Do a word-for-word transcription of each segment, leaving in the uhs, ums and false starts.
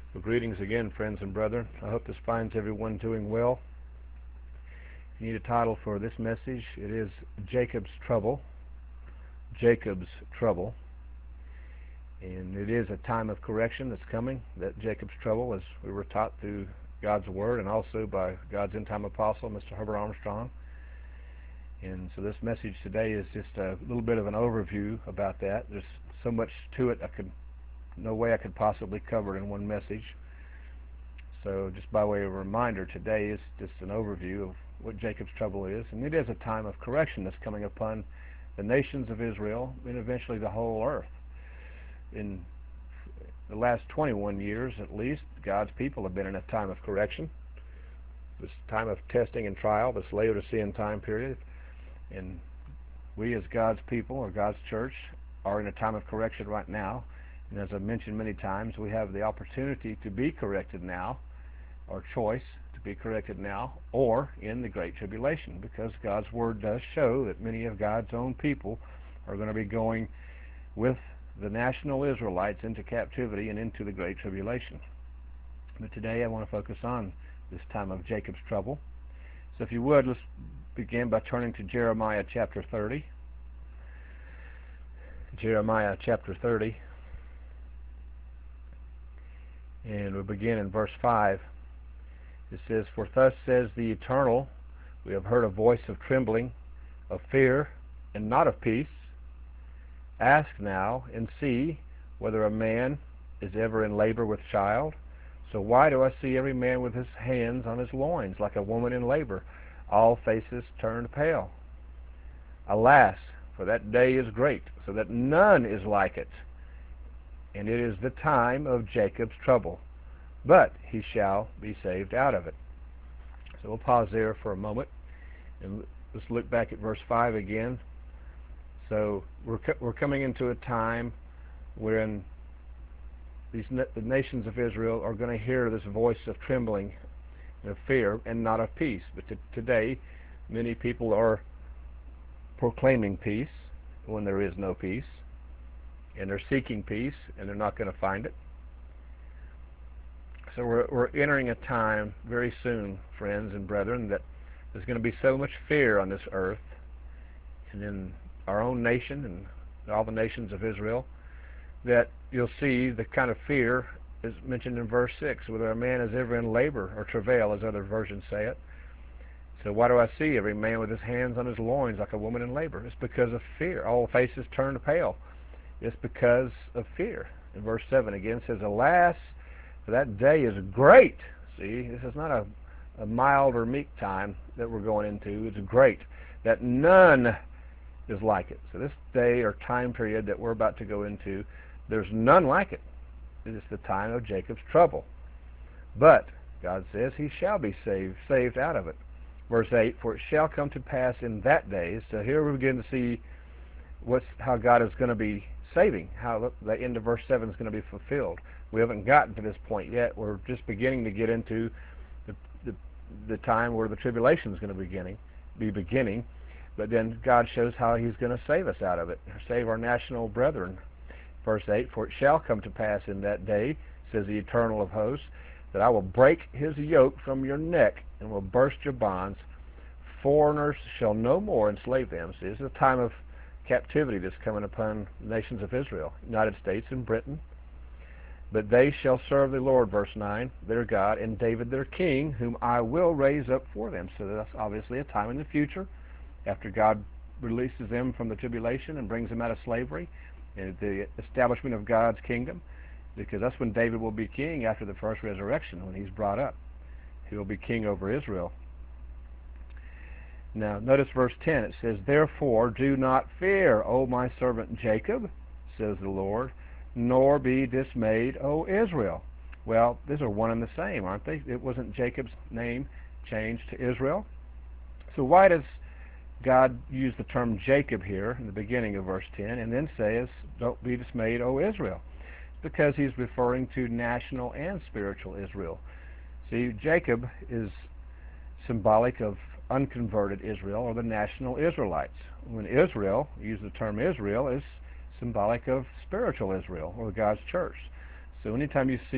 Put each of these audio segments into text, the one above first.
Well, greetings again, friends and brethren. I hope this finds everyone doing well. If you need a title for this message, it is Jacob's Trouble. Jacob's Trouble. And it is a time of correction that's coming, that Jacob's trouble, as we were taught through God's Word and also by God's end-time apostle, Mister Herbert Armstrong. And so this message today is just a little bit of an overview about that. There's so much to it, I could, no way I could possibly cover it in one message. So just by way of a reminder, today is just an overview of what Jacob's trouble is. And it is a time of correction that's coming upon the nations of Israel and eventually the whole earth. In the last twenty-one years, at least, God's people have been in a time of correction, this time of testing and trial, this Laodicean time period. And we as God's people, or God's church, are in a time of correction right now. And as I've mentioned many times, we have the opportunity to be corrected now, or choice to be corrected now, or in the Great Tribulation, because God's Word does show that many of God's own people are going to be going with the national Israelites into captivity and into the Great Tribulation. But today I want to focus on this time of Jacob's trouble. So if you would, let's begin by turning to Jeremiah chapter thirty. Jeremiah chapter thirty. And we'll begin in verse five. It says, "For thus says the Eternal, we have heard a voice of trembling, of fear, and not of peace. Ask now, and see, whether a man is ever in labor with child. So why do I see every man with his hands on his loins, like a woman in labor, all faces turned pale? Alas, for that day is great, so that none is like it. And it is the time of Jacob's trouble, but he shall be saved out of it." So we'll pause there for a moment, and let's look back at verse five again. So we're, co we're coming into a time wherein these na the nations of Israel are going to hear this voice of trembling and of fear and not of peace. But today, many people are proclaiming peace when there is no peace. And they're seeking peace, and they're not going to find it. So we're, we're entering a time very soon, friends and brethren, that there's going to be so much fear on this earth and in our own nation and all the nations of Israel that you'll see the kind of fear is mentioned in verse six, whether a man is ever in labor or travail, as other versions say it. So why do I see every man with his hands on his loins like a woman in labor? It's because of fear. All faces turn pale. It's because of fear. In verse seven again says, "Alas, for that day is great." See, this is not a, a mild or meek time that we're going into. It's great, that none is like it. So this day or time period that we're about to go into, there's none like it. It is the time of Jacob's trouble. But God says he shall be saved, saved out of it. Verse eight, "For it shall come to pass in that day." So here we begin to see what's how God is going to be saving, how the end of verse seven is going to be fulfilled. We haven't gotten to this point yet. We're just beginning to get into the, the, the time where the tribulation is going to beginning, be beginning. But then God shows how he's going to save us out of it, save our national brethren. Verse eight, "For it shall come to pass in that day, says the Eternal of hosts, that I will break his yoke from your neck and will burst your bonds. Foreigners shall no more enslave them." See, this is a time of captivity that's coming upon the nations of Israel, United States and Britain. "But they shall serve the Lord," verse nine, "their God, and David their king, whom I will raise up for them." So that's obviously a time in the future, after God releases them from the tribulation and brings them out of slavery, and the establishment of God's kingdom, because that's when David will be king after the first resurrection, when he's brought up. He will be king over Israel. Now, notice verse ten. It says, "Therefore do not fear, O my servant Jacob, says the Lord, nor be dismayed, O Israel." Well, these are one and the same, aren't they? It wasn't Jacob's name changed to Israel. So why does God use the term Jacob here in the beginning of verse ten and then says, "Don't be dismayed, O Israel"? Because he's referring to national and spiritual Israel. See, Jacob is symbolic of unconverted Israel, or the national Israelites. When Israel, use the term Israel, is symbolic of spiritual Israel, or God's church. So anytime you see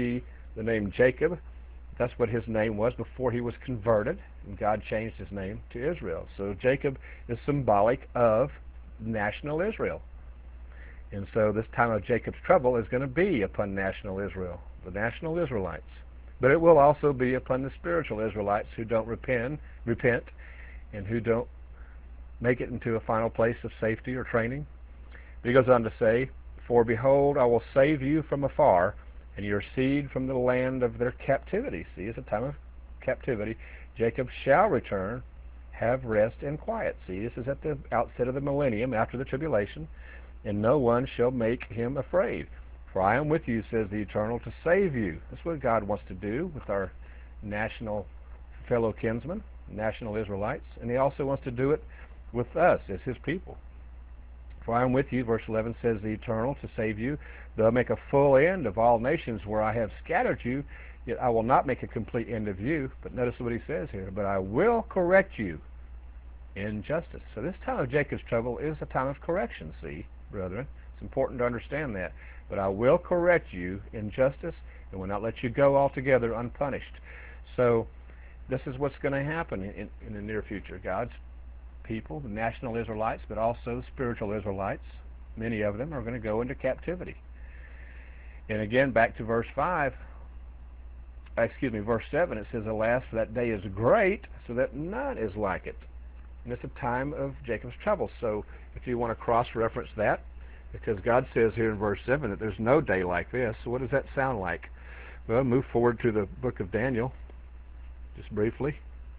the name Jacob. That's what his name was before he was converted, and God changed his name to Israel. So Jacob is symbolic of national Israel. And so this time of Jacob's trouble is going to be upon national Israel, the national Israelites. But it will also be upon the spiritual Israelites who don't repent, repent and who don't make it into a final place of safety or training. He goes on to say, "For behold, I will save you from afar, and your seed from the land of their captivity." See, it's a time of captivity. "Jacob shall return, have rest and quiet." See, this is at the outset of the millennium, after the tribulation. "And no one shall make him afraid. For I am with you, says the Eternal, to save you." That's what God wants to do with our national fellow kinsmen, national Israelites. And he also wants to do it with us as his people. "For I am with you," verse eleven says the Eternal, "to save you, though I make a full end of all nations where I have scattered you, yet I will not make a complete end of you." But notice what he says here, "But I will correct you in justice." So this time of Jacob's trouble is a time of correction, see, brethren. It's important to understand that. "But I will correct you in justice and will not let you go altogether unpunished." So this is what's going to happen in, in the near future. God's people, the national Israelites, but also spiritual Israelites, many of them are going to go into captivity. And again, back to verse five, excuse me, verse seven, it says, "Alas, for that day is great, so that none is like it." And it's a time of Jacob's trouble. So if you want to cross-reference that, because God says here in verse seven that there's no day like this, so what does that sound like? Well, move forward to the book of Daniel, just briefly.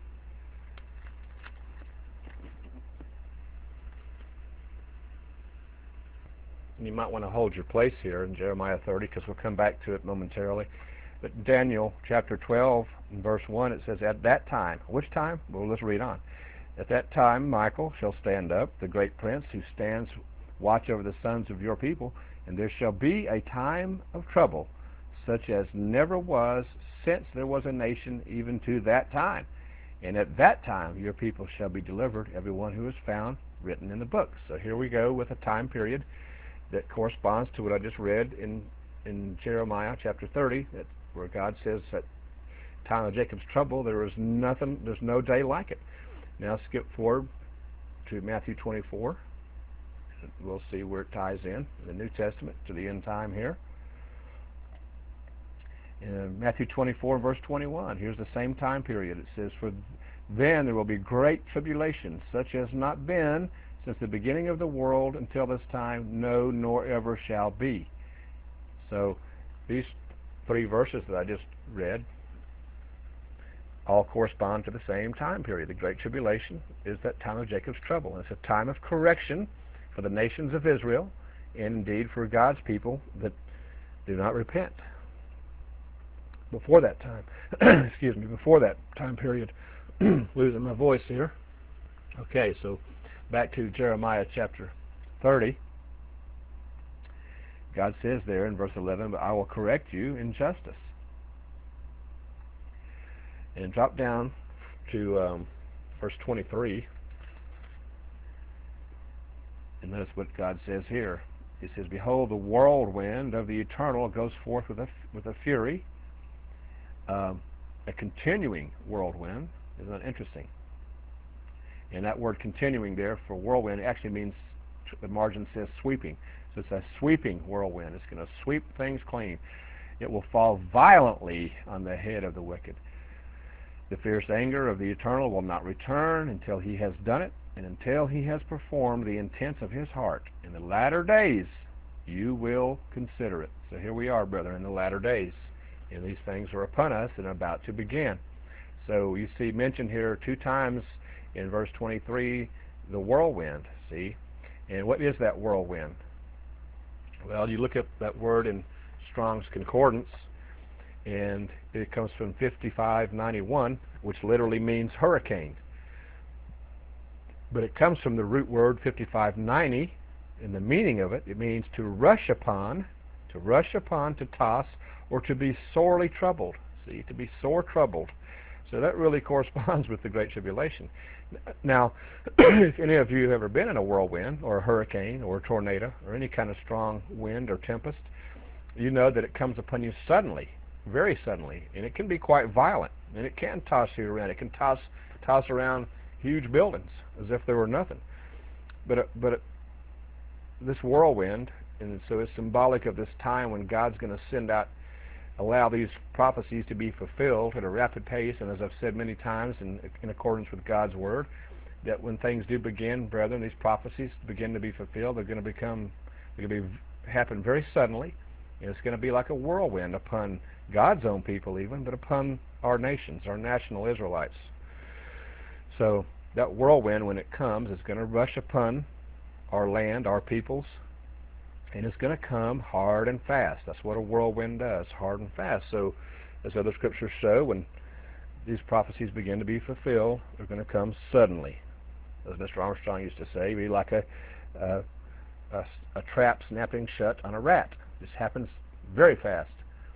And you might want to hold your place here in Jeremiah thirty, because we'll come back to it momentarily. But Daniel chapter twelve and verse one, it says, "At that time," which time? Well, let's read on. "At that time Michael shall stand up, the great prince who stands watch over the sons of your people, and there shall be a time of trouble, such as never was since there was a nation, even to that time. And at that time your people shall be delivered, every one who is found written in the book." So here we go with a time period that corresponds to what I just read in in Jeremiah chapter thirty, that where God says that time of Jacob's trouble, there is nothing, there's no day like it. Now skip forward to Matthew twenty-four. We'll see where it ties in, in the New Testament, to the end time here. In Matthew twenty-four, verse twenty-one, here's the same time period. It says, "For then there will be great tribulation, such as not been since the beginning of the world until this time, no, nor ever shall be." So these three verses that I just read all correspond to the same time period. The Great Tribulation is that time of Jacob's trouble. And it's a time of correction for the nations of Israel, and indeed for God's people that do not repent. Before that time, excuse me, before that time period, losing my voice here. Okay, so back to Jeremiah chapter thirty. God says there in verse eleven, "But I will correct you in justice." And drop down to um, verse twenty-three. And notice what God says here. He says, "Behold, the whirlwind of the Eternal goes forth with a, with a fury." Um, a continuing whirlwind. Isn't that interesting? And that word continuing there for whirlwind actually means, the margin says sweeping. So it's a sweeping whirlwind. It's going to sweep things clean. "It will fall violently on the head of the wicked. The fierce anger of the Eternal will not return until he has done it, and until he has performed the intents of his heart. In the latter days you will consider it." So here we are, brethren, in the latter days. And these things are upon us and about to begin. So you see mentioned here two times in verse twenty-three, the whirlwind, see? And what is that whirlwind? Well, you look at that word in Strong's Concordance, and it comes from fifty-five ninety-one, which literally means hurricane. But it comes from the root word fifty-five ninety, and the meaning of it, it means to rush upon, to rush upon, to toss, or to be sorely troubled. See, to be sore troubled. So that really corresponds with the Great Tribulation. Now, if any of you have ever been in a whirlwind, or a hurricane, or a tornado, or any kind of strong wind or tempest, you know that it comes upon you suddenly. very suddenly, and it can be quite violent, and it can toss you around. It can toss toss around huge buildings as if there were nothing. But uh, but uh, this whirlwind, and so it's symbolic of this time when God's going to send out, allow these prophecies to be fulfilled at a rapid pace, and as I've said many times, in, in accordance with God's word, that when things do begin, brethren, these prophecies begin to be fulfilled, they're going to become, they're going to be, happen very suddenly, and it's going to be like a whirlwind upon God's own people even, but upon our nations, our national Israelites. So that whirlwind, when it comes, is going to rush upon our land, our peoples, and it's going to come hard and fast. That's what a whirlwind does, hard and fast. So as other scriptures show, when these prophecies begin to be fulfilled, they're going to come suddenly. As Mister Armstrong used to say, be like a, a, a, a trap snapping shut on a rat. This happens very fast.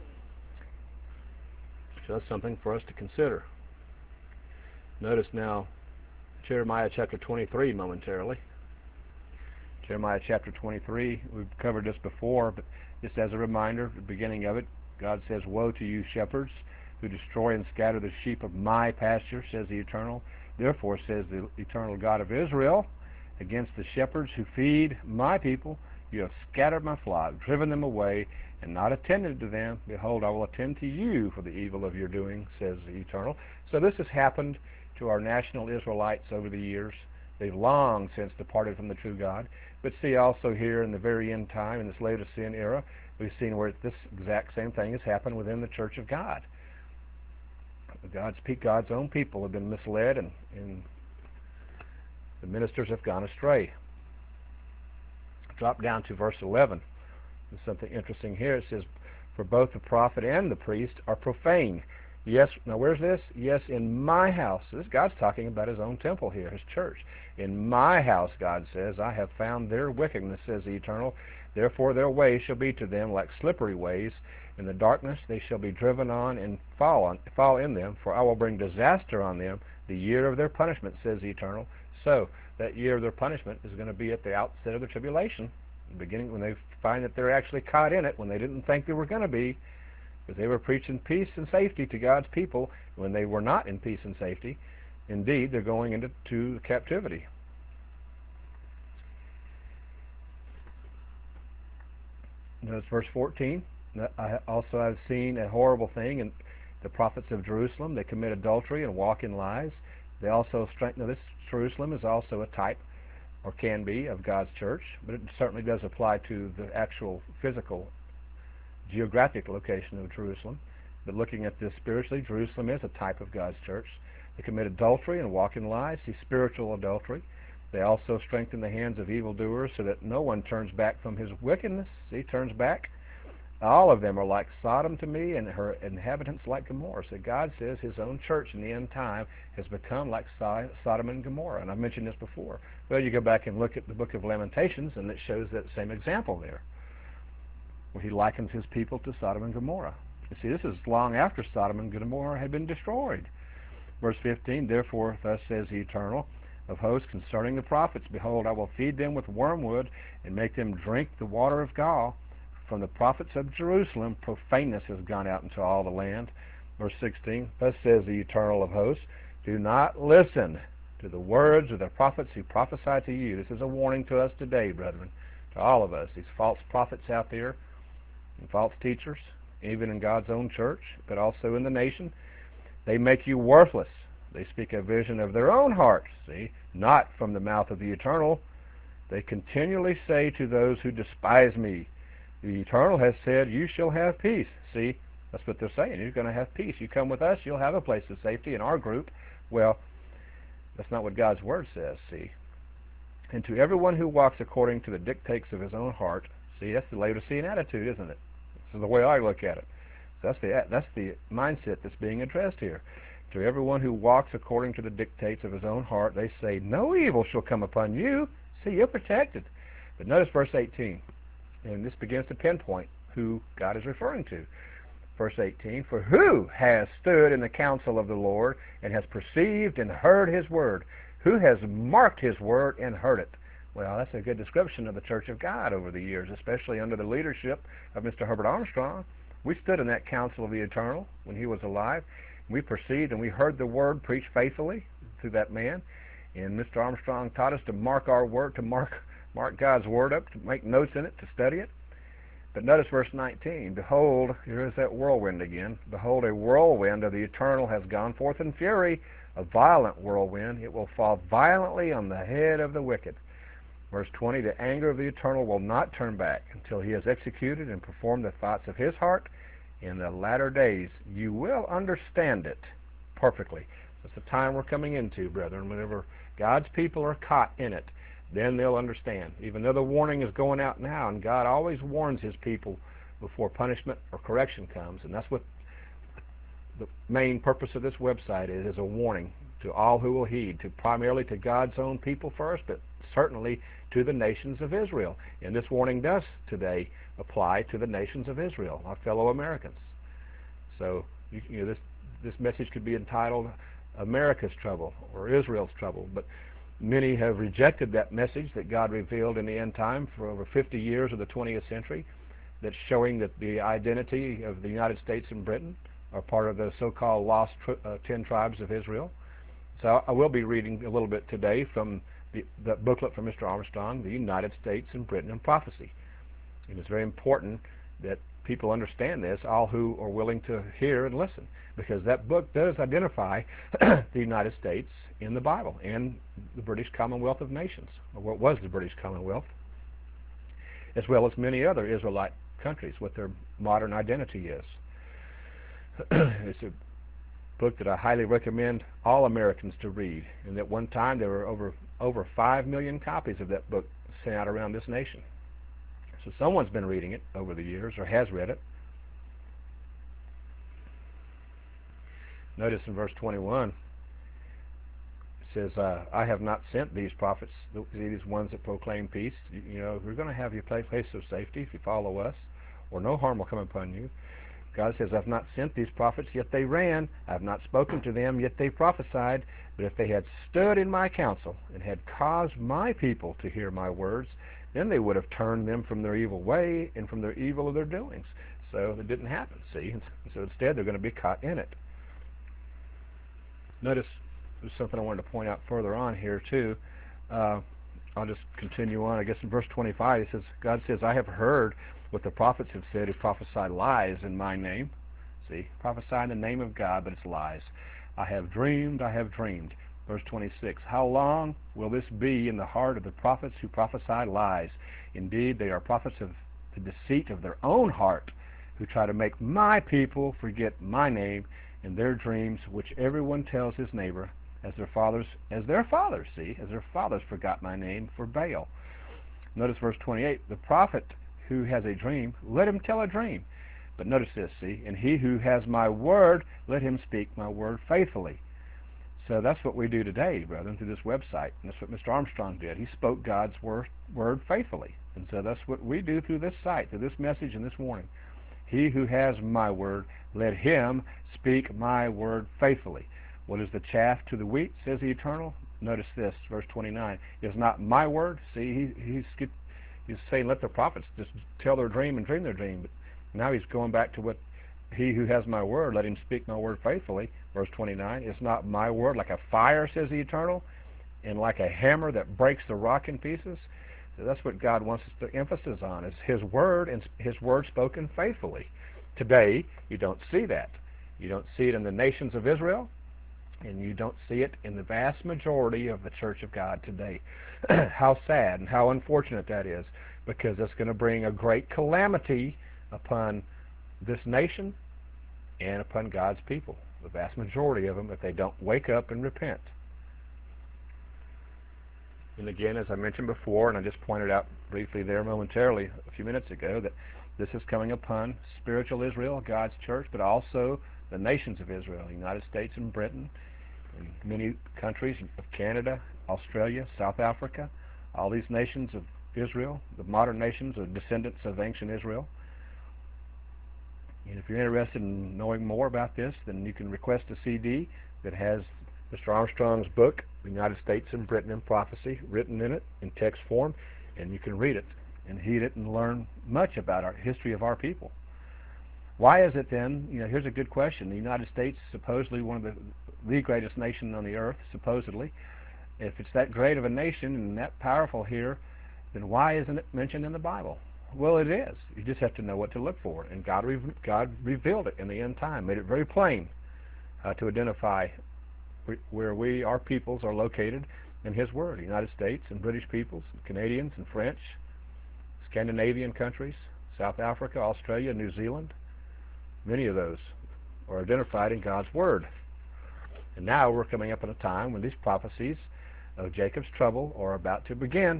So that's something for us to consider. Notice now Jeremiah chapter twenty-three momentarily. Jeremiah chapter twenty-three, we've covered this before, but just as a reminder, the beginning of it, God says, "Woe to you, shepherds, who destroy and scatter the sheep of my pasture, says the Eternal. Therefore, says the eternal God of Israel, against the shepherds who feed my people, you have scattered my flock, driven them away, and not attended to them. Behold, I will attend to you for the evil of your doing, says the Eternal." So this has happened to our national Israelites over the years. They've long since departed from the true God. But see also here in the very end time, in this Laodicean era, we've seen where this exact same thing has happened within the Church of God. God's, God's own people have been misled, and, and the ministers have gone astray. Drop down to verse eleven. There's something interesting here. It says, "For both the prophet and the priest are profane. Yes," now where's this? "Yes, in my house." So this God's talking about his own temple here, his church. "In my house," God says, "I have found their wickedness, says the Eternal. Therefore their way shall be to them like slippery ways. In the darkness they shall be driven on and fall on, fall in them, for I will bring disaster on them, the year of their punishment, says the Eternal." So that year of their punishment is going to be at the outset of the tribulation, the beginning, when they find that they're actually caught in it, when they didn't think they were going to be, because they were preaching peace and safety to God's people when they were not in peace and safety. Indeed, they're going into to captivity. Notice verse fourteen. "I also have seen a horrible thing in the prophets of Jerusalem. They commit adultery and walk in lies. They also strengthen." Now, this Jerusalem is also a type, or can be, of God's church, but it certainly does apply to the actual physical, geographic location of Jerusalem. But looking at this spiritually, Jerusalem is a type of God's church. They commit adultery and walk in lies. See, spiritual adultery. They also strengthen the hands of evildoers, so that no one turns back from his wickedness. See, turns back. All of them are like Sodom to me, and her inhabitants like Gomorrah. So God says his own church in the end time has become like Sodom and Gomorrah. And I've mentioned this before. Well, you go back and look at the book of Lamentations, and it shows that same example there, where he likens his people to Sodom and Gomorrah. You see, this is long after Sodom and Gomorrah had been destroyed. Verse fifteen, "Therefore, thus says the Eternal of hosts concerning the prophets, Behold, I will feed them with wormwood, and make them drink the water of gall. From the prophets of Jerusalem, profaneness has gone out into all the land." Verse sixteen, "Thus says the Eternal of hosts, Do not listen to the words of the prophets who prophesy to you." This is a warning to us today, brethren, to all of us, these false prophets out there, and false teachers, even in God's own church, but also in the nation. "They make you worthless. They speak a vision of their own hearts, see, not from the mouth of the Eternal. They continually say to those who despise me, The Eternal has said, you shall have peace." See, that's what they're saying. You're going to have peace. You come with us, you'll have a place of safety in our group. Well, that's not what God's Word says, see. "And to everyone who walks according to the dictates of his own heart," see, that's the Laodicean attitude, isn't it? This is the way I look at it. So that's the, that's the mindset that's being addressed here. "To everyone who walks according to the dictates of his own heart, they say, no evil shall come upon you." See, you're protected. But notice verse eighteen. And this begins to pinpoint who God is referring to. Verse eighteen, "For who has stood in the counsel of the Lord, and has perceived and heard his word? Who has marked his word and heard it?" Well, that's a good description of the Church of God over the years, especially under the leadership of Mister Herbert Armstrong. We stood in that council of the Eternal when he was alive. We perceived and we heard the word preached faithfully through that man. And Mister Armstrong taught us to mark our word, to mark mark God's word up, to make notes in it, to study it. But notice verse nineteen. Behold, here is that whirlwind again. Behold, a whirlwind of the Eternal has gone forth in fury, a violent whirlwind. It will fall violently on the head of the wicked. Verse twenty, the anger of the Eternal will not turn back until he has executed and performed the thoughts of his heart. In the latter days you will understand it perfectly. That's the time we're coming into, brethren. Whenever God's people are caught in it, then they'll understand. Even though the warning is going out now, and God always warns his people before punishment or correction comes, and that's what the main purpose of this website is, is a warning to all who will heed, to primarily to God's own people first, but certainly to the nations of Israel. And this warning does today apply to the nations of Israel, our fellow Americans. So you, you know, this this message could be entitled America's Trouble or Israel's Trouble, but many have rejected that message that God revealed in the end time for over fifty years of the twentieth century, that's showing that the identity of the United States and Britain are part of the so-called lost tri uh, ten tribes of Israel. So I will be reading a little bit today from the, the booklet from Mister Armstrong, The United States and Britain in Prophecy. And it's very important that people understand this, all who are willing to hear and listen, because that book does identify the United States in the Bible and the British Commonwealth of Nations, or what was the British Commonwealth, as well as many other Israelite countries, what their modern identity is. It's a book that I highly recommend all Americans to read, and at one time there were over over five million copies of that book sent out around this nation. So someone's been reading it over the years, or has read it. Notice in verse twenty-one, it says, uh, I have not sent these prophets, these ones that proclaim peace. You, you know, we're going to have you play place of safety if you follow us, or no harm will come upon you. God says, I've not sent these prophets, yet they ran. I've not spoken to them, yet they prophesied. But if they had stood in my counsel and had caused my people to hear my words, then they would have turned them from their evil way and from their evil of their doings. So it didn't happen, see? And so instead they're going to be caught in it. Notice there's something I wanted to point out further on here too. Uh, I'll just continue on. I guess in verse twenty-five it says, God says, I have heard what the prophets have said who prophesy lies in my name. See, prophesy in the name of God, but it's lies. I have dreamed, I have dreamed. Verse twenty-six, how long will this be in the heart of the prophets who prophesy lies? Indeed, they are prophets of the deceit of their own heart, who try to make my people forget my name in their dreams, which everyone tells his neighbor, as their fathers, as their fathers, see, as their fathers forgot my name for Baal. Notice verse twenty-eight, the prophet who has a dream, let him tell a dream. But notice this, see, and he who has my word, let him speak my word faithfully. So that's what we do today, brethren, through this website. And that's what Mister Armstrong did. He spoke God's word, word faithfully. And so that's what we do through this site, through this message and this warning. He who has my word, let him speak my word faithfully. What is the chaff to the wheat, says the Eternal? Notice this, verse twenty-nine. Is not my word? See, he, he's, he's saying let the prophets just tell their dream and dream their dream. But now he's going back to what he who has my word, let him speak my word faithfully. Verse twenty-nine, is not my word like a fire, says the Eternal, and like a hammer that breaks the rock in pieces? So that's what God wants us to emphasize on, is his word and his word spoken faithfully. Today, you don't see that. You don't see it in the nations of Israel, and you don't see it in the vast majority of the Church of God today. How sad and how unfortunate that is, because it's going to bring a great calamity upon this nation and upon God's people, the vast majority of them, if they don't wake up and repent. And again, as I mentioned before, and I just pointed out briefly there momentarily a few minutes ago, that this is coming upon spiritual Israel, God's church, but also the nations of Israel, the United States and Britain, and many countries of Canada, Australia, South Africa, all these nations of Israel, the modern nations are descendants of ancient Israel. And if you're interested in knowing more about this, then you can request a C D that has Mister Armstrong's book, The United States and Britain in Prophecy, written in it in text form, and you can read it and heed it and learn much about our history of our people. Why is it then, you know, here's a good question. The United States, supposedly one of the, the greatest nation on the earth, supposedly, if it's that great of a nation and that powerful here, then why isn't it mentioned in the Bible? Well, it is. You just have to know what to look for. And God, re God revealed it in the end time, made it very plain uh, to identify where we, our peoples, are located in His Word. The United States and British peoples, and Canadians and French, Scandinavian countries, South Africa, Australia, New Zealand, many of those are identified in God's Word. And now we're coming up on a time when these prophecies of Jacob's trouble are about to begin.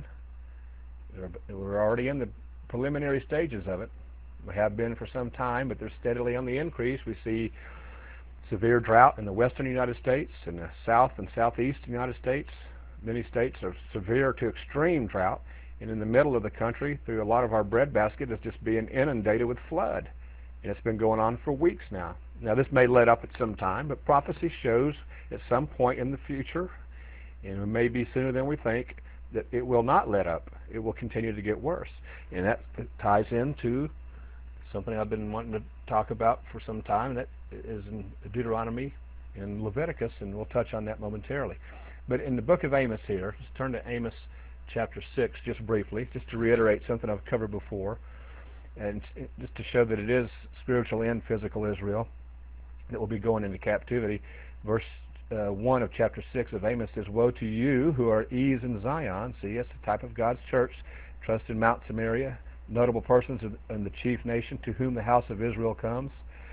We're already in the preliminary stages of it. We have been for some time, but they're steadily on the increase. We see severe drought in the western United States and the south and southeast United States. Many states are severe to extreme drought, and in the middle of the country, through a lot of our breadbasket, is just being inundated with flood. And it's been going on for weeks now. Now this may let up at some time, but prophecy shows at some point in the future, and it may be sooner than we think, that it will not let up. It will continue to get worse. And that ties into something I've been wanting to talk about for some time, and that is in Deuteronomy and Leviticus, and we'll touch on that momentarily. But in the book of Amos here, let's turn to Amos chapter six just briefly, just to reiterate something I've covered before, and just to show that it is spiritual and physical Israel that will be going into captivity. Verse uh, one of chapter six of Amos says, "Woe to you who are ease in Zion." See, that's the type of God's church. Trust in Mount Samaria, notable persons in the chief nation to whom the house of Israel comes.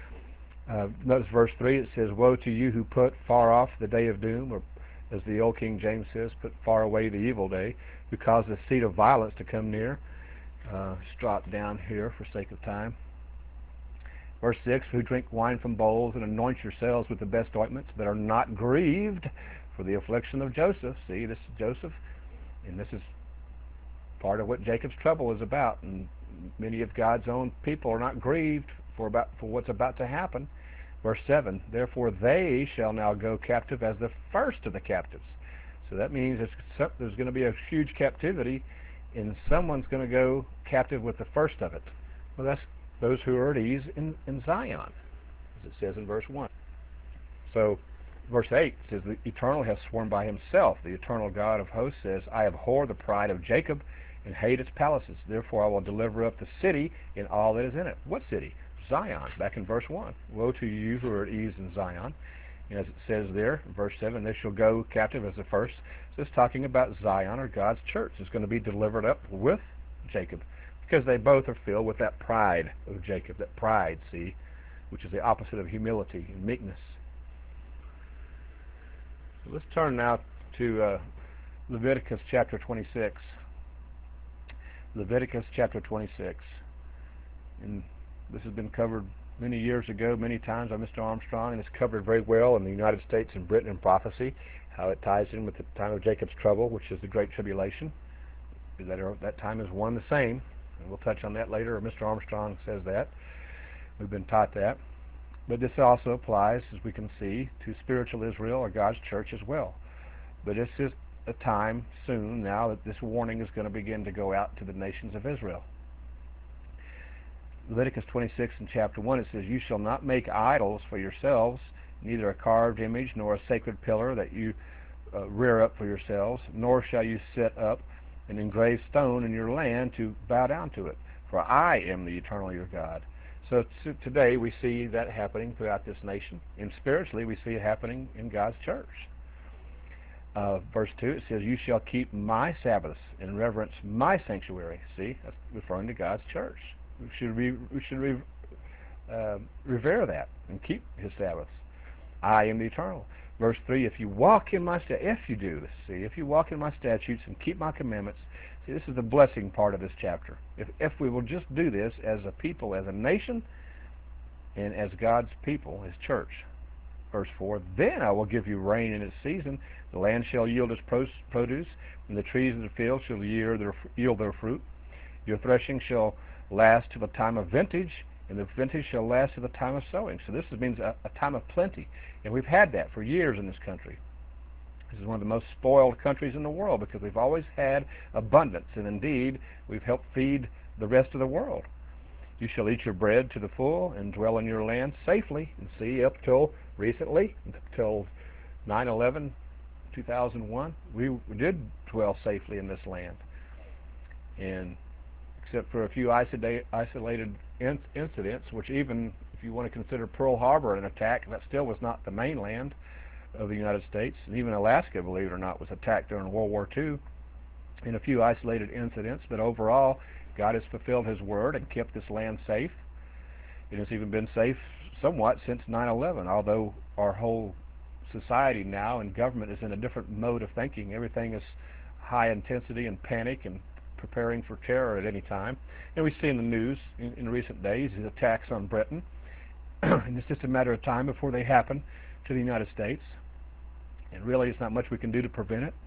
Uh, notice verse three, it says, "Woe to you who put far off the day of doom," or as the old King James says, "put far away the evil day, who cause the seat of violence to come near." Uh, just drop down here for sake of time. Verse six, "Who drink wine from bowls and anoint yourselves with the best ointments, but are not grieved for the affliction of Joseph." See, this is Joseph, and this is part of what Jacob's trouble is about. And many of God's own people are not grieved for about for what's about to happen. Verse seven, "Therefore they shall now go captive as the first of the captives." So that means there's, there's going to be a huge captivity, and someone's going to go captive with the first of it. Well, that's those who are at ease in, in Zion, as it says in verse one. So verse eight says, "The Eternal has sworn by Himself. The eternal God of hosts says, I abhor the pride of Jacob and hate its palaces. Therefore I will deliver up the city and all that is in it." What city? Zion, back in verse one. "Woe to you who are at ease in Zion." And as it says there, in verse seven, "They shall go captive as the first." So it's talking about Zion, or God's church, is going to be delivered up with Jacob, because they both are filled with that pride of Jacob, that pride, see, which is the opposite of humility and meekness. So let's turn now to uh, Leviticus chapter twenty-six. Leviticus chapter twenty-six. And this has been covered many years ago, many times by Mister Armstrong, and it's covered very well in the United States and Britain in prophecy, how it ties in with the time of Jacob's trouble, which is the Great Tribulation. That, are, that time is one the same, and we'll touch on that later, or Mister Armstrong says that. We've been taught that. But this also applies, as we can see, to spiritual Israel, or God's church as well. But this is a time soon now that this warning is going to begin to go out to the nations of Israel. Leviticus twenty-six in chapter one, it says, "You shall not make idols for yourselves, neither a carved image nor a sacred pillar that you uh, rear up for yourselves, nor shall you set up an engraved stone in your land to bow down to it. For I am the eternal your God." So today we see that happening throughout this nation, and spiritually we see it happening in God's church. Uh, verse two, it says, "You shall keep my Sabbaths and reverence my sanctuary." See, that's referring to God's church. We should, re, we should re, uh, revere that and keep His Sabbaths. I am the eternal. Verse three, "If you walk in my statutes," if you do this, see, if you walk in my statutes and keep my commandments, see, this is the blessing part of this chapter. If, if we will just do this as a people, as a nation, and as God's people, His church. Verse four, "Then I will give you rain in its season. The land shall yield its produce, and the trees of the field shall yield their, yield their fruit. Your threshing shall last to the time of vintage, and the vintage shall last to the time of sowing." So this means a, a time of plenty. And we've had that for years in this country. This is one of the most spoiled countries in the world, because we've always had abundance, and indeed we've helped feed the rest of the world. You shall eat your bread to the full and dwell in your land safely. And see, up till recently, until nine eleven, two thousand one, we did dwell safely in this land. And except for a few isolated incidents, which even if you want to consider Pearl Harbor an attack, that still was not the mainland of the United States. And even Alaska, believe it or not, was attacked during World War Two in a few isolated incidents. But overall, God has fulfilled his word and kept this land safe. It has even been safe somewhat since nine eleven, although our whole society now and government is in a different mode of thinking. Everything is high intensity and panic and preparing for terror at any time. And we see in the news in, in recent days the attacks on Britain. And it's just a matter of time before they happen to the United States. And really, it's not much we can do to prevent it.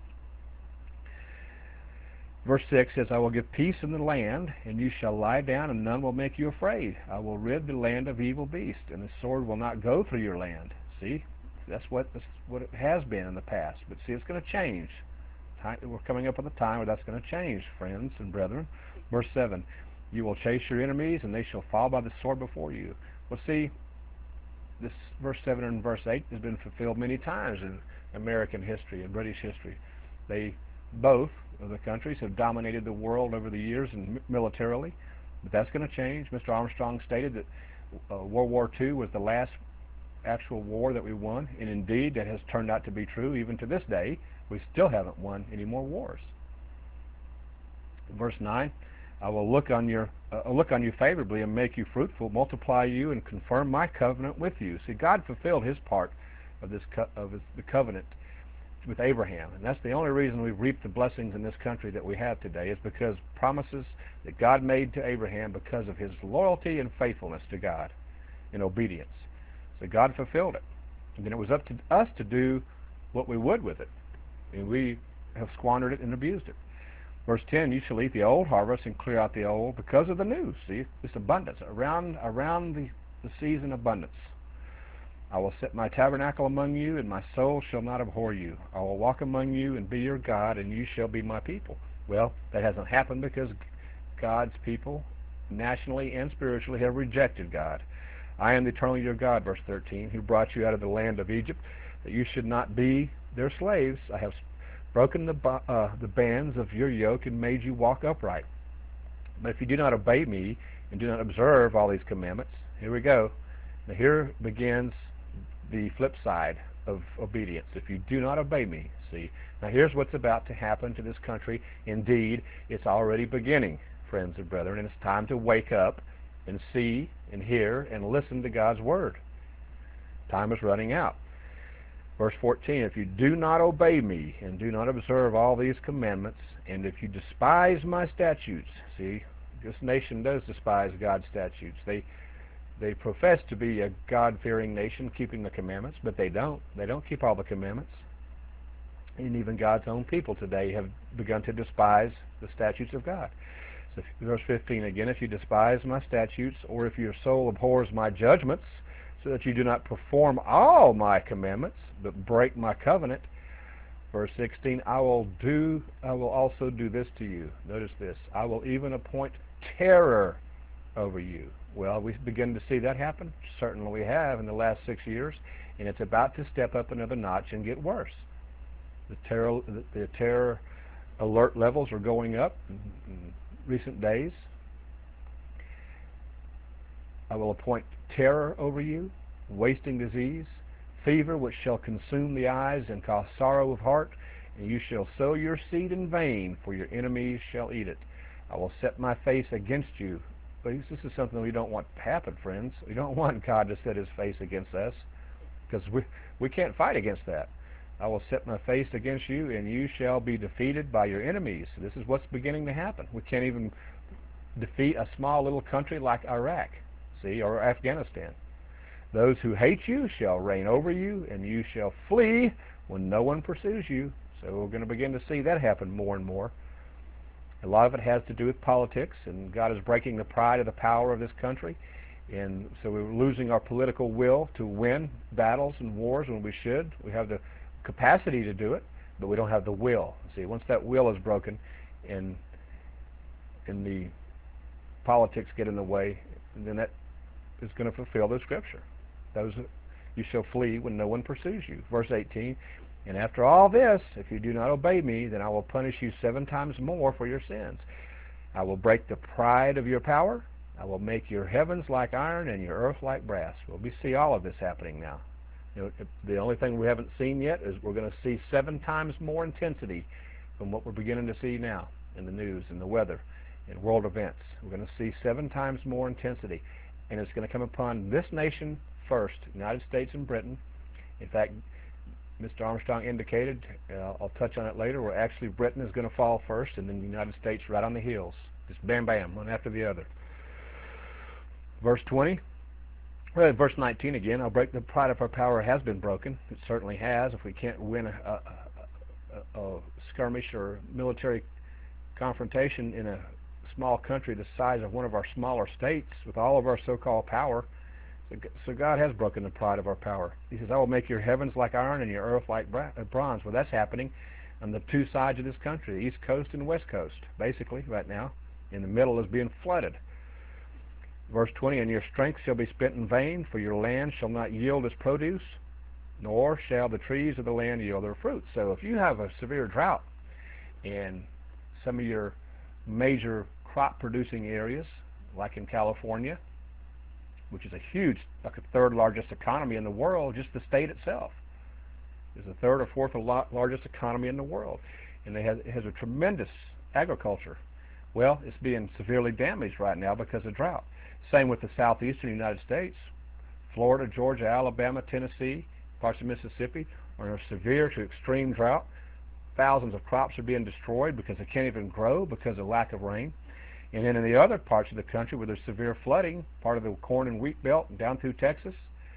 Verse six says, I will give peace in the land, and you shall lie down, and none will make you afraid. I will rid the land of evil beasts, and the sword will not go through your land. See, that's what, that's what it has been in the past. But see, it's going to change. Time, we're coming up on the time where that's going to change, friends and brethren. Verse seven, you will chase your enemies, and they shall fall by the sword before you. Well, see, this verse seven and verse eight has been fulfilled many times in American history and British history. They both of the countries have dominated the world over the years and militarily, but that's going to change. Mister Armstrong stated that uh, World War Two was the last actual war that we won, and indeed that has turned out to be true. Even to this day, we still haven't won any more wars. Verse nine, I will look on your uh, look on you favorably and make you fruitful, multiply you, and confirm my covenant with you. See, God fulfilled his part of this co of his, the covenant with Abraham, and that's the only reason we've reaped the blessings in this country that we have today, is because promises that God made to Abraham because of his loyalty and faithfulness to God in obedience. So God fulfilled it, and then it was up to us to do what we would with it, and we have squandered it and abused it. Verse ten, you shall eat the old harvest and clear out the old because of the new. See, this abundance around around the, the season abundance. I will set my tabernacle among you, and my soul shall not abhor you. I will walk among you and be your God, and you shall be my people. Well, that hasn't happened because God's people, nationally and spiritually, have rejected God. I am the eternal your God, verse thirteen, who brought you out of the land of Egypt, that you should not be their slaves. I have broken the, uh, the bands of your yoke and made you walk upright. But if you do not obey me and do not observe all these commandments, here we go. Now here begins the flip side of obedience. If you do not obey me, see. Now here's what's about to happen to this country. Indeed, it's already beginning, friends and brethren, and it's time to wake up and see and hear and listen to God's word. Time is running out. Verse fourteen, if you do not obey me and do not observe all these commandments, and if you despise my statutes, see, this nation does despise God's statutes. They They profess to be a God-fearing nation, keeping the commandments, but they don't. They don't keep all the commandments. And even God's own people today have begun to despise the statutes of God. So verse fifteen again, if you despise my statutes, or if your soul abhors my judgments, so that you do not perform all my commandments, but break my covenant. Verse sixteen, I will do, I will also do this to you. Notice this. I will even appoint terror over you. Well, we begin to see that happen. Certainly we have in the last six years, and it's about to step up another notch and get worse. The terror, the, the terror alert levels are going up in, in recent days. I will appoint terror over you, wasting disease, fever which shall consume the eyes and cause sorrow of heart, and you shall sow your seed in vain, for your enemies shall eat it. I will set my face against you. This is something we don't want to happen, friends. We don't want God to set his face against us, because we, we can't fight against that. I will set my face against you, and you shall be defeated by your enemies. This is what's beginning to happen. We can't even defeat a small little country like Iraq, see, or Afghanistan. Those who hate you shall reign over you, and you shall flee when no one pursues you. So we're going to begin to see that happen more and more. A lot of it has to do with politics, and God is breaking the pride of the power of this country. And so we're losing our political will to win battles and wars when we should. We have the capacity to do it, but we don't have the will. See, once that will is broken and, and the politics get in the way, And then that is going to fulfill the scripture. Those you shall flee when no one pursues you. Verse eighteen, and after all this, if you do not obey me, then I will punish you seven times more for your sins. I will break the pride of your power. I will make your heavens like iron and your earth like brass. Well, we see all of this happening now. You know, the only thing we haven't seen yet is we're going to see seven times more intensity from what we're beginning to see now in the news, in the weather, in world events. We're going to see seven times more intensity. And it's going to come upon this nation first, United States and Britain. In fact, Mister Armstrong indicated, uh, I'll touch on it later, where actually Britain is going to fall first and then the United States right on the heels. Just bam, bam, one after the other. Verse twenty, well, verse nineteen again, I'll break the pride of our power has been broken. It certainly has. If we can't win a, a, a, a skirmish or military confrontation in a small country the size of one of our smaller states with all of our so-called power, so God has broken the pride of our power. He says, I will make your heavens like iron and your earth like bronze. Well, that's happening on the two sides of this country, the East Coast and West Coast, basically, right now. In the middle is being flooded. Verse twenty, and your strength shall be spent in vain, for your land shall not yield its produce, nor shall the trees of the land yield their fruit. So if you have a severe drought in some of your major crop-producing areas, like in California, which is a huge, like a third largest economy in the world, just the state itself is the third or fourth largest economy in the world, and it has, it has a tremendous agriculture. Well, it's being severely damaged right now because of drought. Same with the southeastern United States. Florida, Georgia, Alabama, Tennessee, parts of Mississippi are in a severe to extreme drought. Thousands of crops are being destroyed because they can't even grow because of lack of rain. And then in the other parts of the country where there's severe flooding, part of the corn and wheat belt and down through Texas,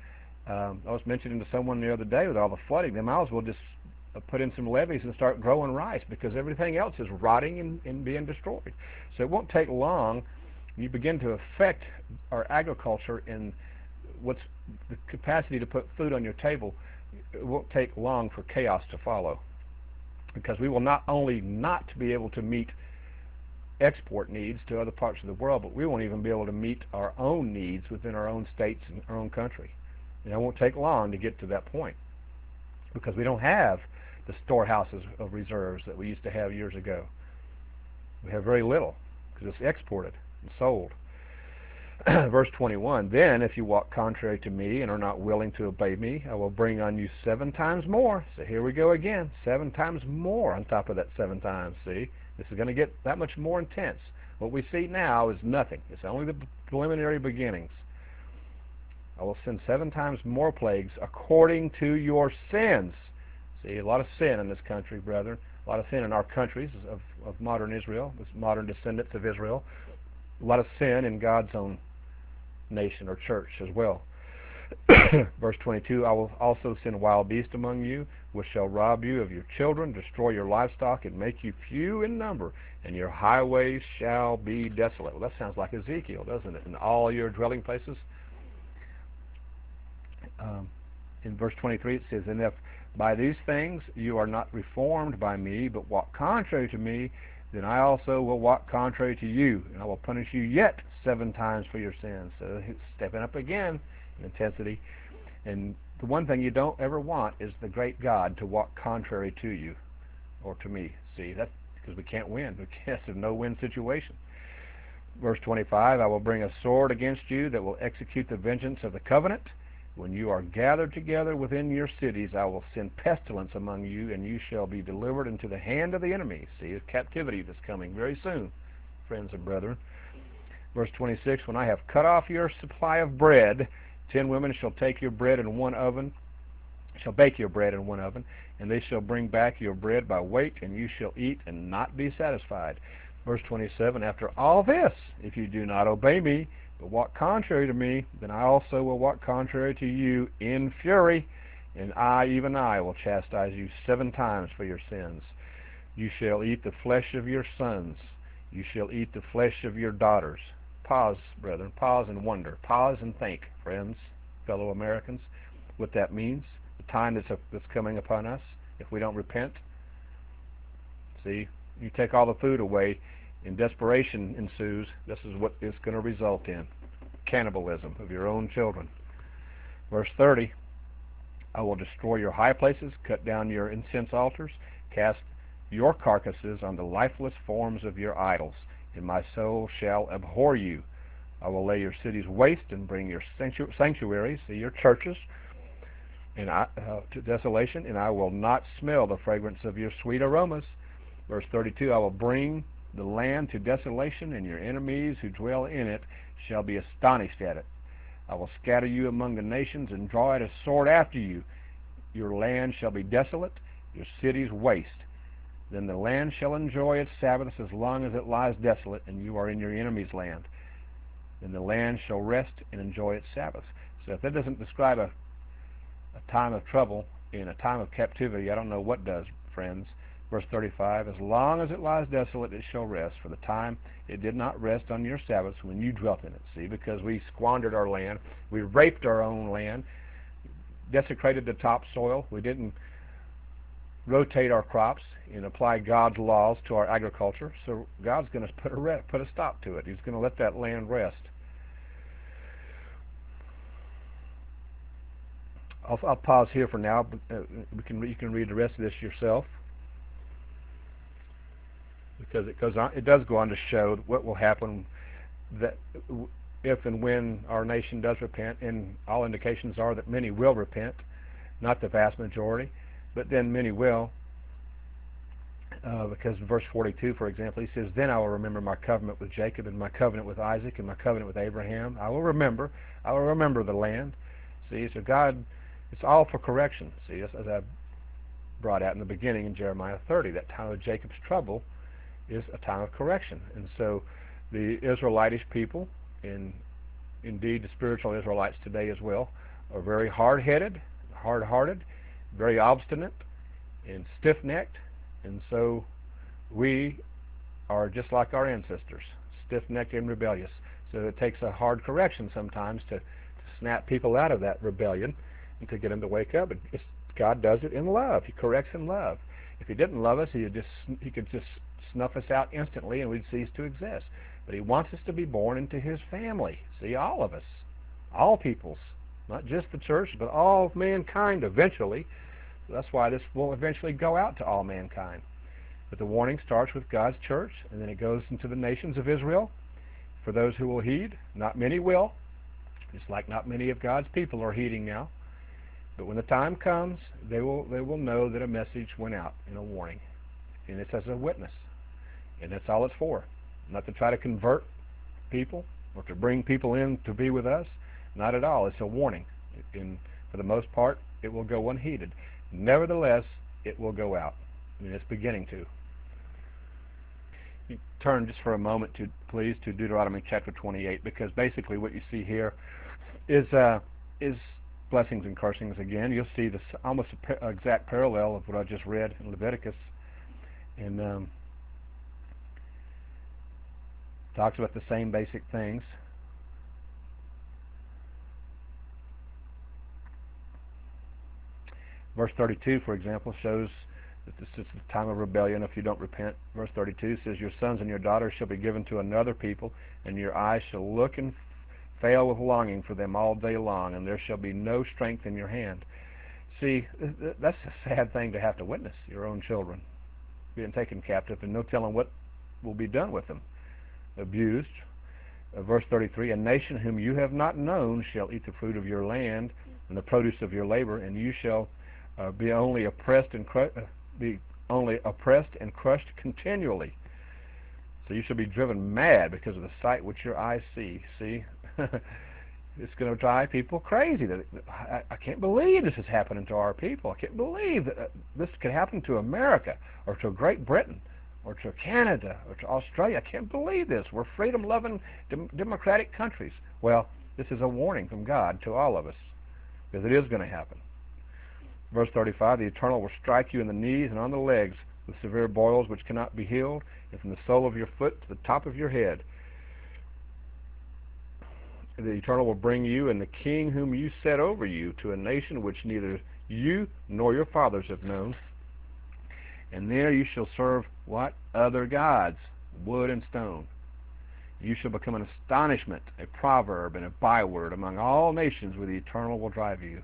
um, I was mentioning to someone the other day, with all the flooding, they might as well just put in some levees and start growing rice, because everything else is rotting and, and being destroyed. So it won't take long. You begin to affect our agriculture and what's the capacity to put food on your table. It won't take long for chaos to follow, because we will not only not be able to meet export needs to other parts of the world, but we won't even be able to meet our own needs within our own states and our own country. And it won't take long to get to that point, because we don't have the storehouses of reserves that we used to have years ago. We have very little because it's exported and sold. Verse twenty-one, then if you walk contrary to me and are not willing to obey me, I will bring on you seven times more. So here we go again, seven times more on top of that seven times. See, this is going to get that much more intense. What we see now is nothing. It's only the preliminary beginnings. I will send seven times more plagues according to your sins. See, a lot of sin in this country, brethren. A lot of sin in our countries of, of modern Israel, this modern descendants of Israel. A lot of sin in God's own nation or church as well. Verse twenty-two, I will also send wild beasts among you, which shall rob you of your children, destroy your livestock, and make you few in number, and your highways shall be desolate. Well, that sounds like Ezekiel, doesn't it? In all your dwelling places. Um, in verse twenty-three it says, and if by these things you are not reformed by me, but walk contrary to me, then I also will walk contrary to you, and I will punish you yet seven times for your sins. So he's stepping up again in intensity. And the one thing you don't ever want is the great God to walk contrary to you or to me. See, that's because we can't win. We can't. It's a no-win situation. Verse twenty-five, I will bring a sword against you that will execute the vengeance of the covenant. When you are gathered together within your cities, I will send pestilence among you, and you shall be delivered into the hand of the enemy. See, the captivity that's coming very soon, friends and brethren. Verse twenty-six, when I have cut off your supply of bread, ten women shall take your bread in one oven, shall bake your bread in one oven, and they shall bring back your bread by weight, and you shall eat and not be satisfied. Verse twenty-seven, after all this, if you do not obey me, but walk contrary to me, then I also will walk contrary to you in fury, and I, even I, will chastise you seven times for your sins. You shall eat the flesh of your sons. You shall eat the flesh of your daughters. Pause, brethren. Pause and wonder. Pause and think, friends, fellow Americans, what that means, the time that's, that's coming upon us if we don't repent. See, you take all the food away, and desperation ensues. This is what it's going to result in. cannibalism of your own children. Verse thirty, I will destroy your high places, cut down your incense altars, cast your carcasses on the lifeless forms of your idols, and my soul shall abhor you. I will lay your cities waste and bring your sanctu- sanctuaries, your churches, and I, uh, to desolation, and I will not smell the fragrance of your sweet aromas. Verse thirty-two, I will bring the land to desolation, and your enemies who dwell in it shall be astonished at it. I will scatter you among the nations and draw out a sword after you. Your land shall be desolate, your cities waste. Then the land shall enjoy its Sabbaths as long as it lies desolate, and you are in your enemy's land. Then the land shall rest and enjoy its Sabbaths. So if that doesn't describe a, a time of trouble in a time of captivity, I don't know what does, friends. Verse thirty-five, as long as it lies desolate, it shall rest. For the time it did not rest on your Sabbaths when you dwelt in it. See, because we squandered our land, we raped our own land, desecrated the topsoil, we didn't rotate our crops and apply God's laws to our agriculture. So God's going to put a re- put a stop to it. He's going to let that land rest. I'll, I'll pause here for now. But, uh, we can you can read the rest of this yourself, because it goes on. It does go on to show what will happen that if and when our nation does repent, and all indications are that many will repent, not the vast majority, but then many will. Uh, because in verse forty-two, for example, he says, then I will remember my covenant with Jacob and my covenant with Isaac and my covenant with Abraham. I will remember. I will remember the land. See, so God, it's all for correction. See, as, as I brought out in the beginning in Jeremiah thirty, that time of Jacob's trouble is a time of correction. And so the Israelitish people, and indeed the spiritual Israelites today as well, are very hard-headed, hard-hearted, very obstinate, and stiff-necked. And so we are just like our ancestors, stiff-necked and rebellious. So it takes a hard correction sometimes to, to snap people out of that rebellion and to get them to wake up. And it's, God does it in love. He corrects in love. If he didn't love us, he would just he could just snuff us out instantly and we'd cease to exist. But he wants us to be born into his family. See, all of us, all peoples, not just the church, but all of mankind eventually. That's why this will eventually go out to all mankind. But the warning starts with God's church, and then it goes into the nations of Israel. For those who will heed, not many will, just like not many of God's people are heeding now. But when the time comes, they will they will know that a message went out in a warning. And it's as a witness. And that's all it's for. Not to try to convert people or to bring people in to be with us. Not at all. It's a warning. And for the most part, it will go unheeded. Nevertheless, it will go out. I mean, it's beginning to. You turn just for a moment, to please, to Deuteronomy chapter twenty-eight, because basically what you see here is uh, is blessings and cursings again. You'll see this almost an exact parallel of what I just read in Leviticus, and um, talks about the same basic things. Verse thirty-two, for example, shows that this is the time of rebellion if you don't repent. Verse thirty-two says, your sons and your daughters shall be given to another people, and your eyes shall look and fail with longing for them all day long, and there shall be no strength in your hand. See, that's a sad thing to have to witness, your own children being taken captive, and no telling what will be done with them. Abused. Uh, verse thirty-three, a nation whom you have not known shall eat the fruit of your land and the produce of your labor, and you shall Uh, be only oppressed and cru- uh, be only oppressed and crushed continually. So you shall be driven mad because of the sight which your eyes see. See, it's going to drive people crazy. That I, I can't believe this is happening to our people. I can't believe that uh, this could happen to America or to Great Britain or to Canada or to Australia. I can't believe this. We're freedom-loving, dem- democratic countries. Well, this is a warning from God to all of us, because it is going to happen. Verse thirty-five, the Eternal will strike you in the knees and on the legs with severe boils which cannot be healed, and from the sole of your foot to the top of your head. The Eternal will bring you and the king whom you set over you to a nation which neither you nor your fathers have known. And there you shall serve what? Other gods, wood and stone. You shall become an astonishment, a proverb, and a byword among all nations where the Eternal will drive you.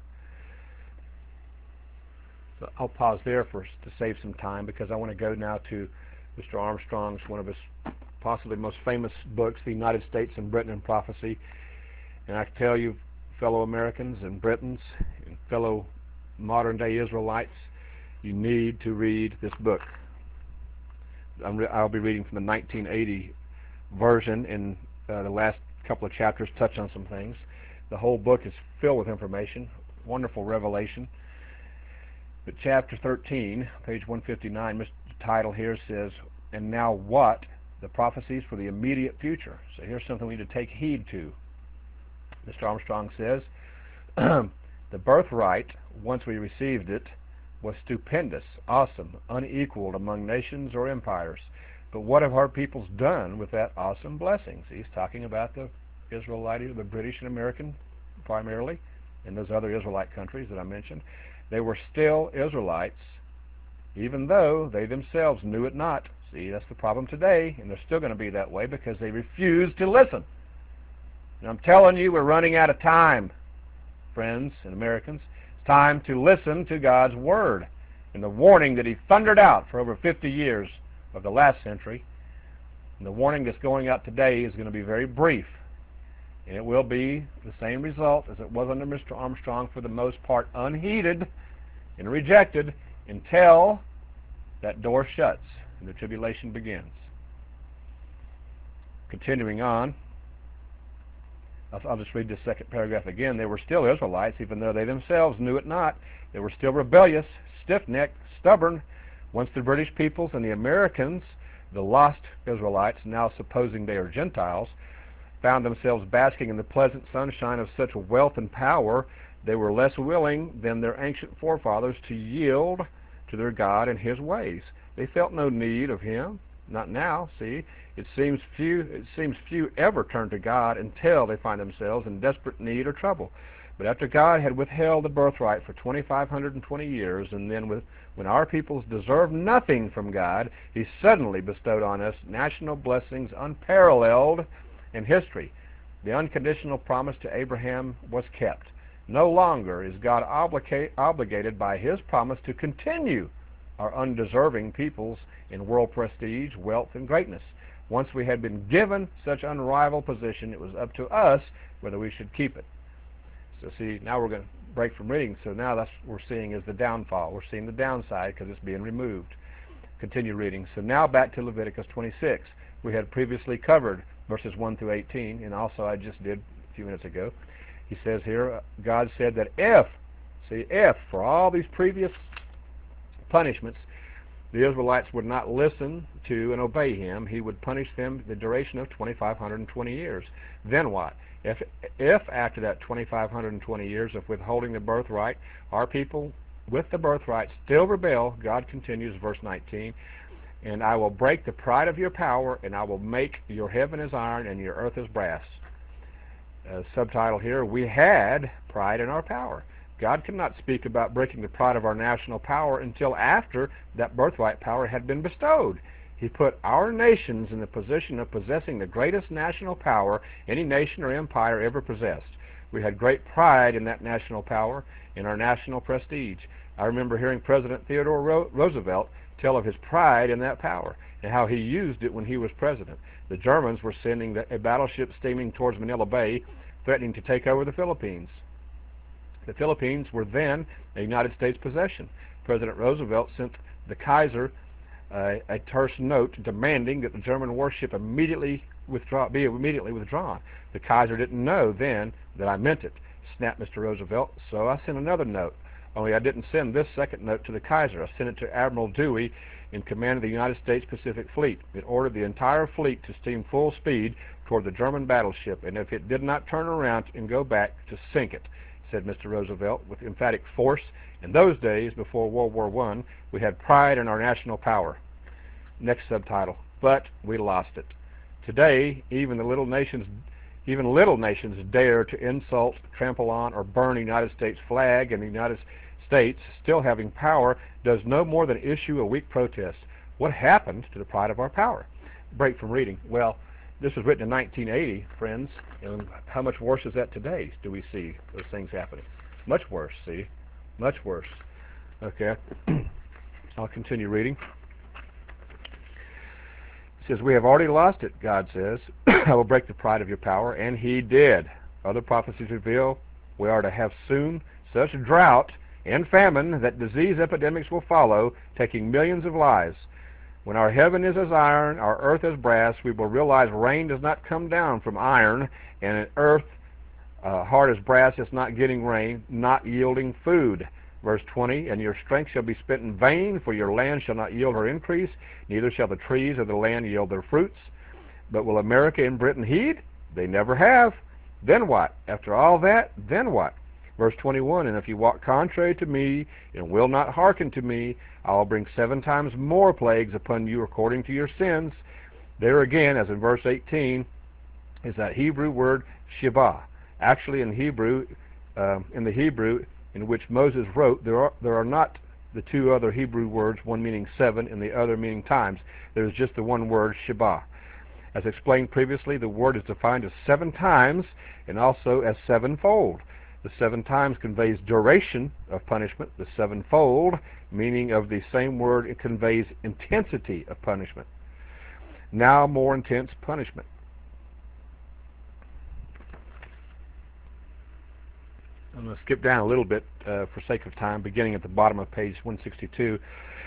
So I'll pause there for to save some time, because I want to go now to Mister Armstrong's, one of his possibly most famous books, The United States and Britain in Prophecy. And I can tell you, fellow Americans and Britons and fellow modern-day Israelites, you need to read this book. I'm re I'll be reading from the nineteen eighty version, and uh, the last couple of chapters touch on some things. The whole book is filled with information, wonderful revelation. But chapter thirteen, page one fifty-nine, the title here says, "And now what? The prophecies for the immediate future." So here's something we need to take heed to. Mister Armstrong says, "The birthright, once we received it, was stupendous, awesome, unequaled among nations or empires. But what have our peoples done with that awesome blessing?" So he's talking about the Israelite, the British and American primarily, and those other Israelite countries that I mentioned. "They were still Israelites, even though they themselves knew it not." See, that's the problem today, and they're still going to be that way because they refuse to listen. And I'm telling you, we're running out of time, friends and Americans. It's time to listen to God's Word and the warning that He thundered out for over fifty years of the last century. And the warning that's going out today is going to be very brief. And it will be the same result as it was under Mister Armstrong, for the most part unheeded and rejected until that door shuts and the tribulation begins. Continuing on, I'll, I'll just read this second paragraph again. "They were still Israelites, even though they themselves knew it not. They were still rebellious, stiff-necked, stubborn. Once the British peoples and the Americans, the lost Israelites, now supposing they are Gentiles, found themselves basking in the pleasant sunshine of such wealth and power, they were less willing than their ancient forefathers to yield to their God and His ways. They felt no need of Him, not now. See, it seems few. It seems few ever turn to God until they find themselves in desperate need or trouble. But after God had withheld the birthright for twenty-five hundred twenty years, and then with, when our peoples deserved nothing from God, He suddenly bestowed on us national blessings unparalleled in history. The unconditional promise to Abraham was kept. No longer is God obliga obligated by His promise to continue our undeserving peoples in world prestige, wealth, and greatness. Once we had been given such unrivaled position, it was up to us whether we should keep it." So see, now we're going to break from reading. So now that's what we're seeing is the downfall. We're seeing the downside because it's being removed. Continue reading. So now back to Leviticus twenty-six. We had previously covered verses one through eighteen, and also I just did a few minutes ago. He says here, God said that if, see, if for all these previous punishments, the Israelites would not listen to and obey Him, He would punish them the duration of twenty-five hundred twenty years. Then what? If, if after that twenty-five hundred twenty years of withholding the birthright, our people with the birthright still rebel, God continues, verse nineteen, "And I will break the pride of your power, and I will make your heaven as iron and your earth as brass." Uh, subtitle here, "We had pride in our power." God could not speak about breaking the pride of our national power until after that birthright power had been bestowed. He put our nations in the position of possessing the greatest national power any nation or empire ever possessed. We had great pride in that national power, in our national prestige. I remember hearing President Theodore Ro Roosevelt tell of his pride in that power and how he used it when he was president. The Germans were sending the, a battleship steaming towards Manila Bay, threatening to take over the Philippines. The Philippines were then a United States possession. President Roosevelt sent the Kaiser uh, a terse note demanding that the German warship immediately withdraw, be immediately withdrawn. The Kaiser didn't know then that I meant it, snapped Mister Roosevelt, so I sent another note. Only I didn't send this second note to the Kaiser. I sent it to Admiral Dewey in command of the United States Pacific Fleet. It ordered the entire fleet to steam full speed toward the German battleship, and if it did not turn around and go back, to sink it, said Mister Roosevelt with emphatic force. In those days, before World War One, we had pride in our national power. Next subtitle, but we lost it. Today, even the little nations, even little nations dare to insult, trample on, or burn the United States flag, and the United States, still having power, does no more than issue a weak protest. What happened to the pride of our power? Break from reading. Well, This was written in nineteen eighty, friends, and how much worse is that today? Do we see those things happening? Much worse, see? Much worse. Okay, I'll continue reading. It says, we have already lost it, God says. I will break the pride of your power, and he did. Other prophecies reveal we are to have soon such drought and famine that disease epidemics will follow, taking millions of lives. When our heaven is as iron, our earth as brass, we will realize rain does not come down from iron, and an earth uh, hard as brass is not getting rain, not yielding food. Verse twenty, and your strength shall be spent in vain, for your land shall not yield her increase, neither shall the trees of the land yield their fruits. But will America and Britain heed? They never have. Then what? After all that, then what? Verse twenty-one, and if you walk contrary to me and will not hearken to me, I will bring seven times more plagues upon you according to your sins. There again, as in verse eighteen, is that Hebrew word Sheba. Actually, in Hebrew, uh, in the Hebrew in which Moses wrote, there are there are not the two other Hebrew words, one meaning seven and the other meaning times. There is just the one word Sheba. As explained previously, the word is defined as seven times and also as sevenfold. The seven times conveys duration of punishment. The sevenfold, meaning of the same word, it conveys intensity of punishment. Now more intense punishment. I'm going to skip down a little bit uh, for sake of time, beginning at the bottom of page one sixty-two.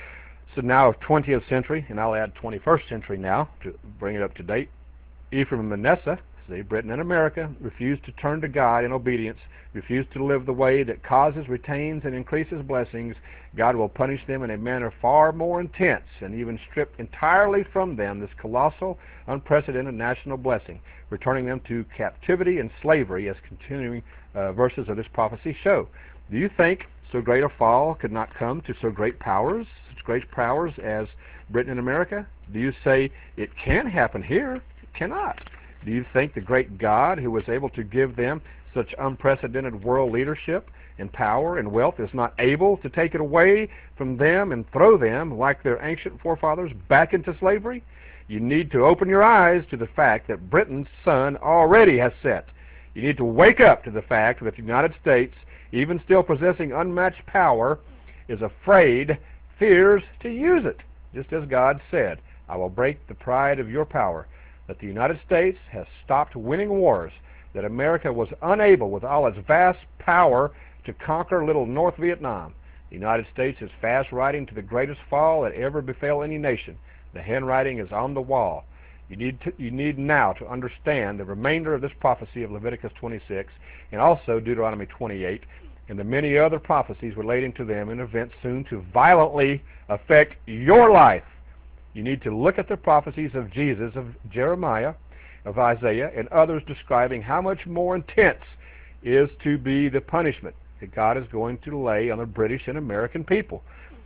So now of twentieth century, and I'll add twenty-first century now to bring it up to date. Ephraim and Manasseh, see, Britain and America, refused to turn to God in obedience, refused to live the way that causes, retains, and increases blessings. God will punish them in a manner far more intense and even strip entirely from them this colossal, unprecedented national blessing, returning them to captivity and slavery, as continuing uh, verses of this prophecy show. Do you think so great a fall could not come to so great powers, such great powers as Britain and America? Do you say it can happen here? It cannot. Do you think the great God who was able to give them such unprecedented world leadership and power and wealth is not able to take it away from them and throw them, like their ancient forefathers, back into slavery? You need to open your eyes to the fact that Britain's sun already has set. You need to wake up to the fact that the United States, even still possessing unmatched power, is afraid, fears to use it, just as God said, I will break the pride of your power. That the United States has stopped winning wars, that America was unable with all its vast power to conquer little North Vietnam. The United States is fast riding to the greatest fall that ever befell any nation. The handwriting is on the wall. You need, to, you need now to understand the remainder of this prophecy of Leviticus twenty-six and also Deuteronomy twenty-eight and the many other prophecies relating to them in events soon to violently affect your life. You need to look at the prophecies of Jesus, of Jeremiah, of Isaiah, and others describing how much more intense is to be the punishment that God is going to lay on the British and American people.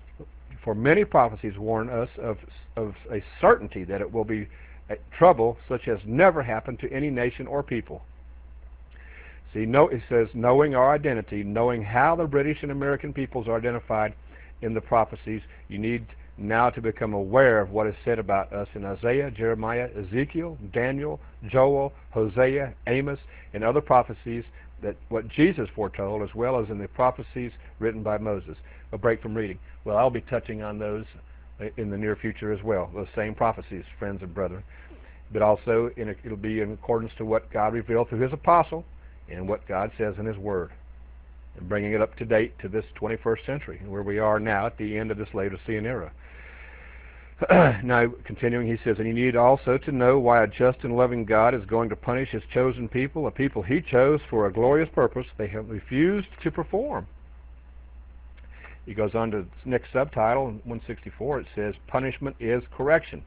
For many prophecies warn us of, of a certainty that it will be a trouble such as never happened to any nation or people. See, no, it says, knowing our identity, knowing how the British and American peoples are identified in the prophecies, you need now to become aware of what is said about us in Isaiah, Jeremiah, Ezekiel, Daniel, Joel, Hosea, Amos, and other prophecies, that what Jesus foretold, as well as in the prophecies written by Moses. A break from reading. Well, I'll be touching on those in the near future as well, those same prophecies, friends and brethren. But also, in a, it'll be in accordance to what God revealed through his apostle and what God says in his word, and bringing it up to date to this twenty-first century, where we are now at the end of this Laodicean era. Now, continuing, he says, and you need also to know why a just and loving God is going to punish his chosen people, a people he chose for a glorious purpose they have refused to perform. He goes on to the next subtitle, in one sixty-four, it says, punishment is correction.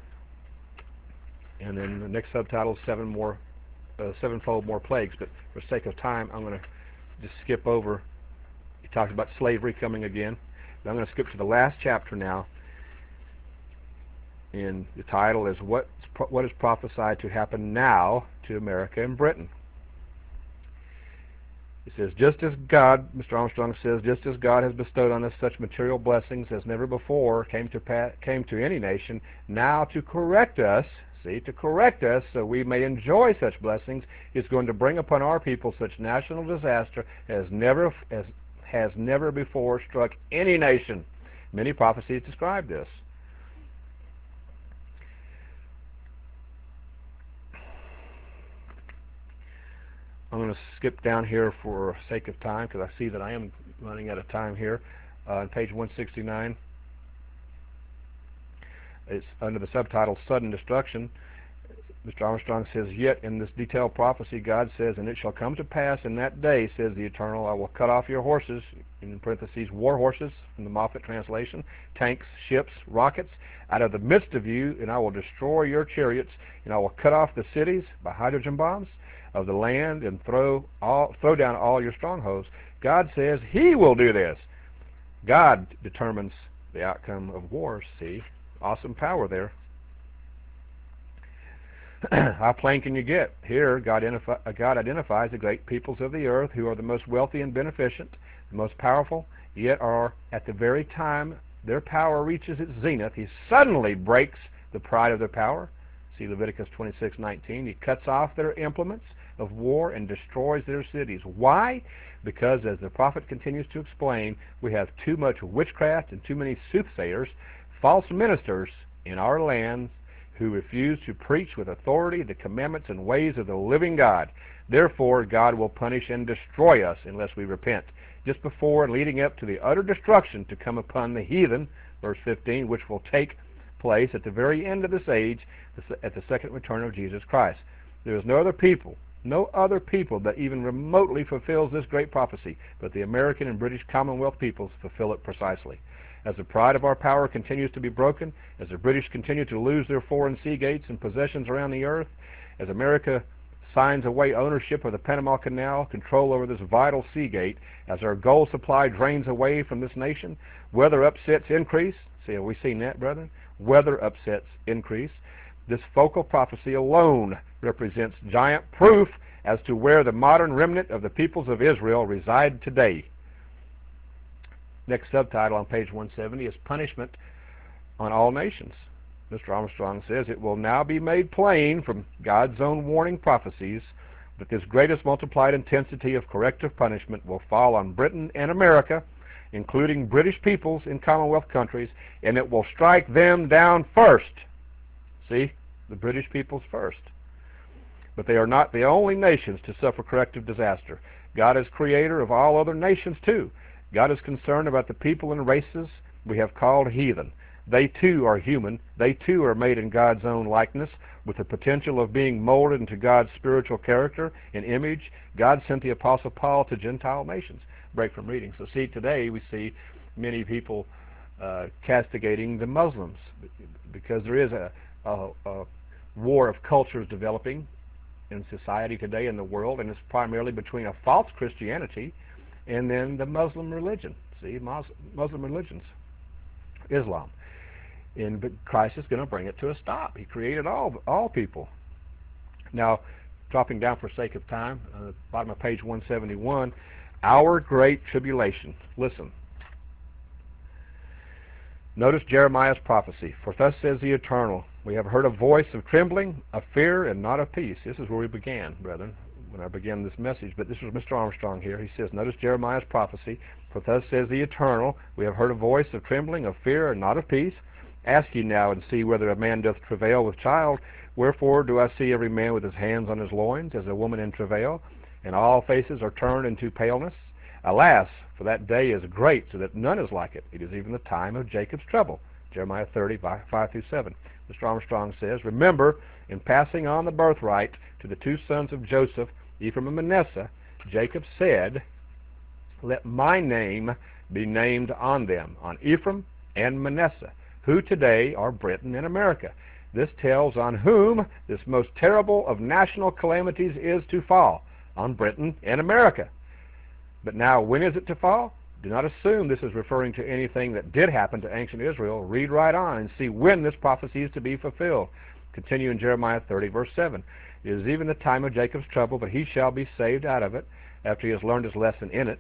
And then the next subtitle is seven more, uh, sevenfold more plagues, but for sake of time, I'm going to just skip over. He talks about slavery coming again. But I'm going to skip to the last chapter now. And the title is what, what is prophesied to happen now to America and Britain. It says, just as God, Mister Armstrong says, just as God has bestowed on us such material blessings as never before came to pa came to any nation, now to correct us, see, to correct us so we may enjoy such blessings, is going to bring upon our people such national disaster as never as has never before struck any nation. Many prophecies describe this. I'm going to skip down here for sake of time because I see that I am running out of time here. Uh, on page one sixty-nine, it's under the subtitle Sudden Destruction. Mister Armstrong says, yet in this detailed prophecy, God says, and it shall come to pass in that day, says the Eternal, I will cut off your horses, in parentheses, war horses, from the Moffat translation, tanks, ships, rockets, out of the midst of you, and I will destroy your chariots, and I will cut off the cities by hydrogen bombs of the land, and throw all, throw down all your strongholds. God says He will do this. God determines the outcome of wars, see? Awesome power there. How plain can you get? Here, God, identifi God identifies the great peoples of the earth who are the most wealthy and beneficent, the most powerful, yet are at the very time their power reaches its zenith, He suddenly breaks the pride of their power. See Leviticus twenty-six nineteen. He cuts off their implements of war and destroys their cities. Why? Because, as the prophet continues to explain, we have too much witchcraft and too many soothsayers, false ministers in our land, who refuse to preach with authority the commandments and ways of the living God. Therefore, God will punish and destroy us unless we repent. Just before and leading up to the utter destruction to come upon the heathen, verse fifteen, which will take place at the very end of this age, at the second return of Jesus Christ. There is no other people, no other people that even remotely fulfills this great prophecy, but the American and British Commonwealth peoples fulfill it precisely. As the pride of our power continues to be broken, as the British continue to lose their foreign sea gates and possessions around the earth, as America signs away ownership of the Panama Canal, control over this vital sea gate, as our gold supply drains away from this nation, weather upsets increase. See, have we seen that, brethren? Weather upsets increase. This focal prophecy alone represents giant proof as to where the modern remnant of the peoples of Israel reside today. Next subtitle on page one seventy is Punishment on All Nations. Mister Armstrong says, it will now be made plain from God's own warning prophecies that this greatest multiplied intensity of corrective punishment will fall on Britain and America, including British peoples in Commonwealth countries, and it will strike them down first. See, the British peoples first. But they are not the only nations to suffer corrective disaster. God is creator of all other nations too. God is concerned about the people and races we have called heathen. They too are human. They too are made in God's own likeness, with the potential of being molded into God's spiritual character and image. God sent the Apostle Paul to Gentile nations. Break from reading. So see, today we see many people uh, castigating the Muslims because there is a, a, a war of cultures developing in society today in the world, and it's primarily between a false Christianity and then the Muslim religion. See, Mus Muslim religions, Islam. And but Christ is going to bring it to a stop. He created all all people. Now, dropping down for sake of time, uh, bottom of page one seventy-one, our great tribulation. Listen. Notice Jeremiah's prophecy. For thus says the Eternal, we have heard a voice of trembling, of fear, and not of peace. This is where we began, brethren, when I began this message. But this was Mister Armstrong here. He says, notice Jeremiah's prophecy. For thus says the Eternal, we have heard a voice of trembling, of fear, and not of peace. Ask ye now and see whether a man doth travail with child. Wherefore do I see every man with his hands on his loins, as a woman in travail, and all faces are turned into paleness? Alas, for that day is great, so that none is like it. It is even the time of Jacob's trouble. Jeremiah thirty, five through seven. Mister Armstrong says, remember, in passing on the birthright to the two sons of Joseph, Ephraim and Manasseh, Jacob said, let my name be named on them, on Ephraim and Manasseh, who today are Britain and America. This tells on whom this most terrible of national calamities is to fall, on Britain and America. But now, when is it to fall? Do not assume this is referring to anything that did happen to ancient Israel. Read right on and see when this prophecy is to be fulfilled. Continue in Jeremiah thirty, verse seven. It is even the time of Jacob's trouble, but he shall be saved out of it, after he has learned his lesson in it.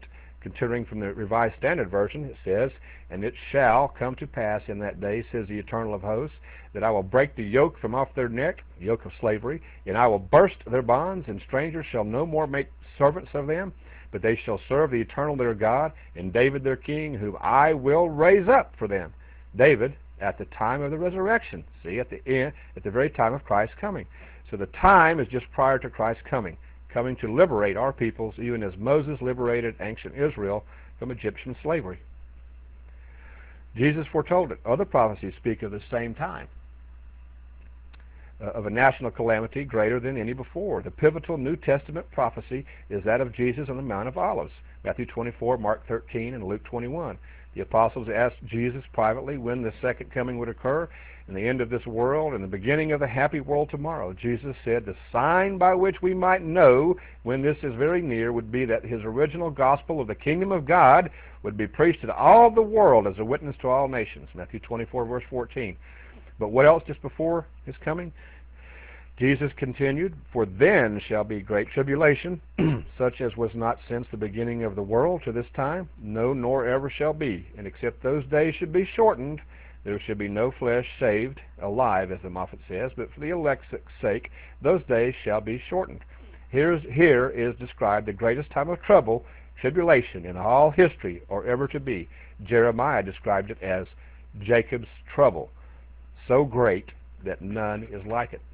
Continuing from the Revised Standard Version, it says, "And it shall come to pass in that day, says the Eternal of hosts, that I will break the yoke from off their neck, the yoke of slavery, and I will burst their bonds, and strangers shall no more make servants of them, but they shall serve the Eternal their God, and David their king, whom I will raise up for them." David at the time of the resurrection. See, at the end, at the very time of Christ's coming. So the time is just prior to Christ's coming, coming to liberate our peoples, even as Moses liberated ancient Israel from Egyptian slavery. Jesus foretold it. Other prophecies speak of the same time, uh, of a national calamity greater than any before. The pivotal New Testament prophecy is that of Jesus on the Mount of Olives, Matthew twenty-four, Mark thirteen, and Luke twenty-one. The apostles asked Jesus privately when the second coming would occur, and the end of this world, and the beginning of the happy world tomorrow. Jesus said the sign by which we might know when this is very near would be that his original gospel of the kingdom of God would be preached to all the world as a witness to all nations. Matthew twenty-four, verse fourteen. But what else just before his coming? Jesus continued, "For then shall be great tribulation, such as was not since the beginning of the world to this time, no, nor ever shall be. And except those days should be shortened, there should be no flesh saved alive," as the Moffat says, "but for the elect's sake, those days shall be shortened." Here's, here is described the greatest time of trouble, tribulation, in all history, or ever to be. Jeremiah described it as Jacob's trouble, so great that none is like it.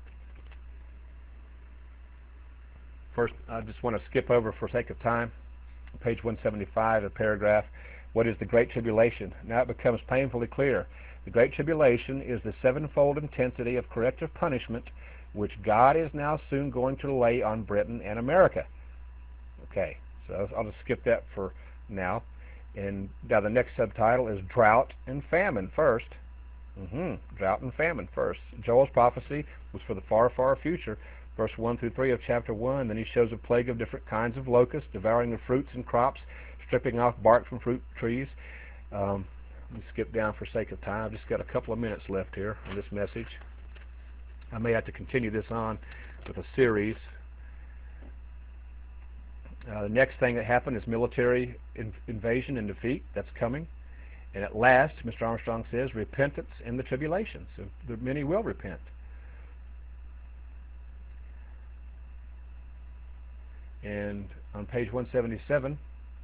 First, I just want to skip over for sake of time, page one seventy-five, a paragraph, what is the Great Tribulation? Now it becomes painfully clear. The Great Tribulation is the sevenfold intensity of corrective punishment which God is now soon going to lay on Britain and America. Okay, so I'll just skip that for now. And now the next subtitle is Drought and Famine first. Mm-hmm. Drought and famine first. Joel's prophecy was for the far, far future. Verse one through three of chapter one, then he shows a plague of different kinds of locusts, devouring the fruits and crops, stripping off bark from fruit trees. Um, let me skip down for sake of time. I've just got a couple of minutes left here on this message. I may have to continue this on with a series. Uh, the next thing that happened is military in invasion and defeat. That's coming. And at last, Mister Armstrong says, repentance in the tribulation. So the many will repent. And on page one seventy-seven,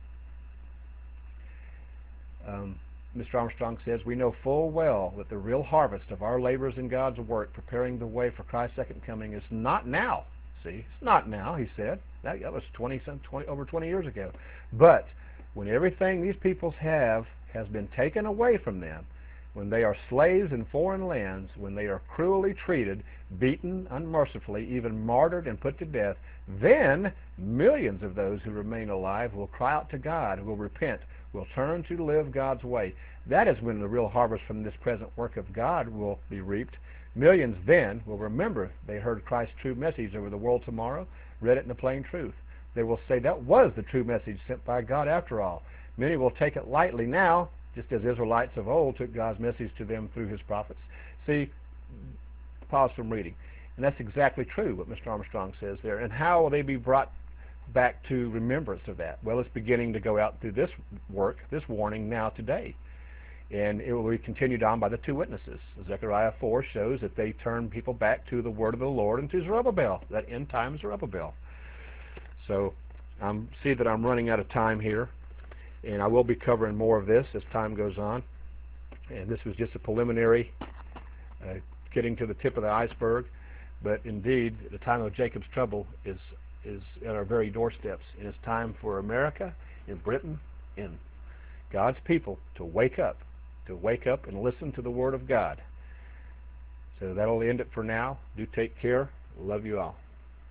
um, Mister Armstrong says, we know full well that the real harvest of our labors in God's work, preparing the way for Christ's second coming, is not now. See, it's not now, he said. That, that was twenty, twenty, over twenty years ago. But when everything these peoples have has been taken away from them, when they are slaves in foreign lands, when they are cruelly treated, beaten unmercifully, even martyred and put to death, then millions of those who remain alive will cry out to God, will repent, will turn to live God's way. That is when the real harvest from this present work of God will be reaped. Millions then will remember they heard Christ's true message over the world tomorrow, read it in the plain truth. They will say that was the true message sent by God after all. Many will take it lightly now, just as Israelites of old took God's message to them through his prophets. See, pause from reading. And that's exactly true, what Mister Armstrong says there. And how will they be brought back to remembrance of that? Well, it's beginning to go out through this work, this warning now today. And it will be continued on by the two witnesses. Zechariah four shows that they turn people back to the word of the Lord and to Zerubbabel, that end time Zerubbabel. So I um, see that I'm running out of time here, and I will be covering more of this as time goes on. And this was just a preliminary, uh, getting to the tip of the iceberg. But indeed, the time of Jacob's trouble is is at our very doorsteps. And it's time for America, and Britain, and God's people to wake up, to wake up and listen to the Word of God. So that'll end it for now. Do take care. Love you all.